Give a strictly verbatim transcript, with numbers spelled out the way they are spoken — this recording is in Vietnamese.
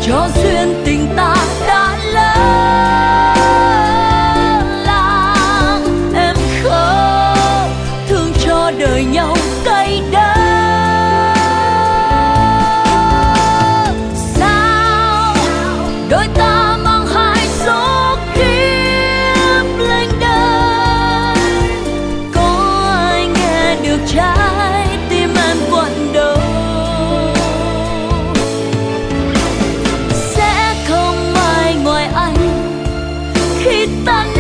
cho duyên tình ta đã lỡ làng. Em không thương cho đời nhau cay đắng. Sao đôi ta mang hai số kiếp lênh đênh, có ai nghe được trái tim em quặn đâu. Sẽ không ai ngoài anh khi ta